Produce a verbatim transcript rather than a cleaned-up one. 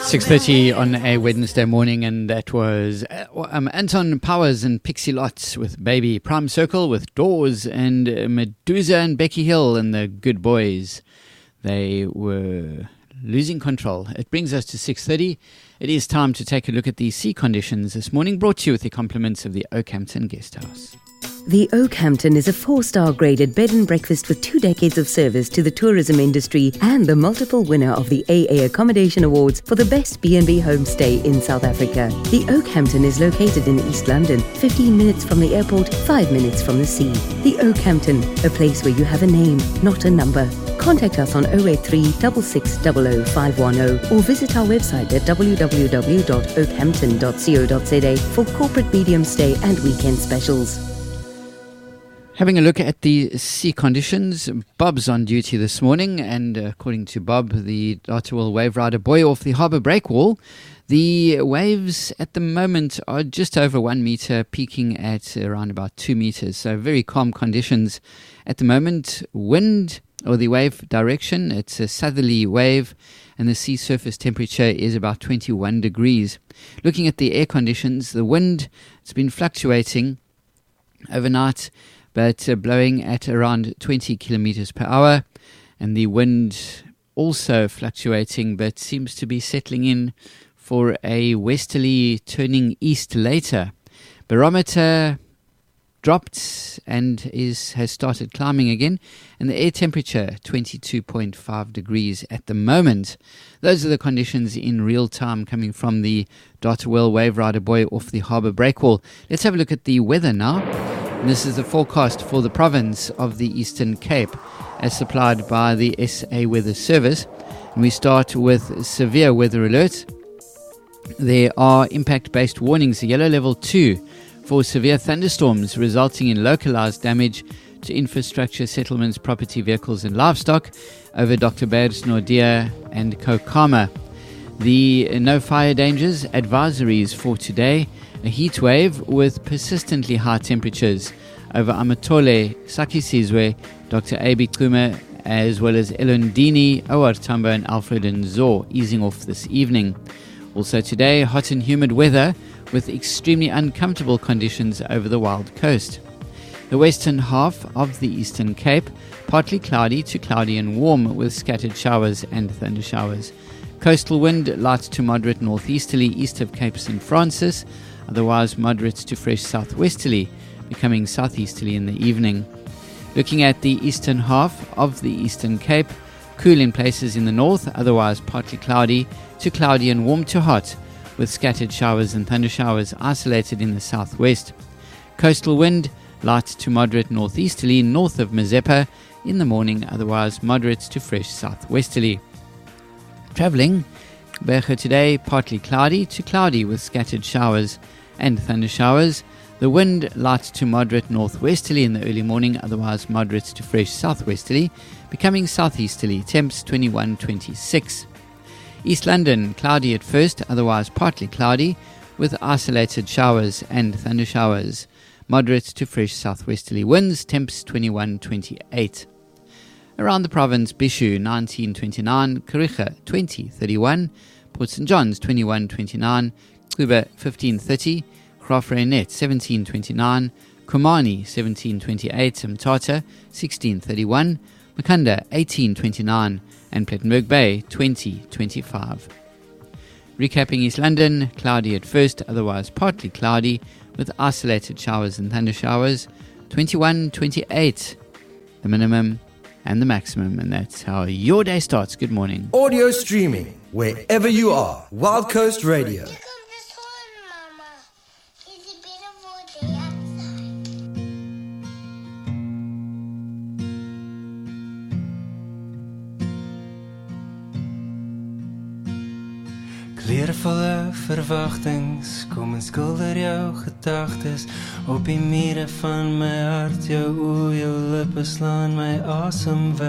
six thirty on a Wednesday morning, and that was uh, um, Anton Powers and Pixie Lott with Baby, Prime Circle with Doors, and uh, Medusa and Becky Hill and the Good Boys. They were losing control. It brings us to six thirty. It is time to take a look at the sea conditions this morning, brought to you with the compliments of the Oakhampton Guesthouse. The Oakhampton is a four-star graded bed and breakfast with two decades of service to the tourism industry and the multiple winner of the A A Accommodation Awards for the best B and B homestay in South Africa. The Oakhampton is located in East London, fifteen minutes from the airport, five minutes from the sea. The Oakhampton, a place where you have a name, not a number. Contact us on oh eight three, six six zero zero, five one zero or visit our website at w w w dot oakhampton dot co dot z a for corporate medium stay and weekend specials. Having a look at the sea conditions, Bob's on duty this morning, and according to Bob, the Darterwell wave rider buoy off the harbour breakwall, the waves at the moment are just over one metre, peaking at around about two metres. So very calm conditions at the moment. Wind, or the wave direction, it's a southerly wave, and the sea surface temperature is about twenty-one degrees. Looking at the air conditions, the wind, it's been fluctuating overnight, but uh, blowing at around twenty kilometers per hour, and the wind also fluctuating, but seems to be settling in for a westerly turning east later. Barometer dropped and is has started climbing again, and the air temperature twenty-two point five degrees at the moment. Those are the conditions in real time coming from the Darterwell wave rider buoy off the harbour breakwall. Let's have a look at the weather now. And this is the forecast for the province of the Eastern Cape, as supplied by the S A Weather Service. And we start with severe weather alert. There are impact-based warnings, yellow level two, for severe thunderstorms resulting in localized damage to infrastructure, settlements, property, vehicles and livestock over Doctor Baird's Nordia and Kokama. The no fire dangers advisories for today: a heat wave with persistently high temperatures over Amatole, Sakisizwe, Doctor Abi Kume, as well as Elundini, Oar Tambo and Alfred and Zor, easing off this evening. Also today, hot and humid weather with extremely uncomfortable conditions over the Wild Coast. The western half of the Eastern Cape, partly cloudy to cloudy and warm with scattered showers and thunder showers. Coastal wind light to moderate northeasterly east of Cape Saint Francis, otherwise moderate to fresh southwesterly, becoming southeasterly in the evening. Looking at the eastern half of the Eastern Cape, cool in places in the north, otherwise partly cloudy to cloudy and warm to hot, with scattered showers and thunder showers isolated in the southwest. Coastal wind light to moderate northeasterly north of Mazeppa in the morning, otherwise moderate to fresh southwesterly. Travelling, Berge today partly cloudy to cloudy with scattered showers and thunder showers. The wind light to moderate northwesterly in the early morning, otherwise moderate to fresh southwesterly, becoming southeasterly, temps twenty-one to twenty-six. East London, cloudy at first, otherwise partly cloudy, with isolated showers and thunder showers. Moderate to fresh southwesterly winds, temps twenty-one to twenty-eight. Around the province, Bishu nineteen to twenty-nine, Kariga twenty to thirty-one, Port Saint John's twenty-one to twenty-nine, Kruger fifteen to thirty, Graafrenet seventeen to twenty-nine, Komani seventeen to twenty-eight, Mthatha sixteen to thirty-one, Makanda eighteen to twenty-nine, and Plettenberg Bay twenty to twenty-five. Recapping East London, cloudy at first, otherwise partly cloudy, with isolated showers and thunder showers, twenty-one to twenty-eight, the minimum and the maximum, and that's how your day starts. Good morning. Audio streaming wherever you are. Wild Coast Radio. Kleurvolle verwachtings kom en skilder jou gedagtes op die mure van my hart. Jou oë, jou lippe slaan my asem weg.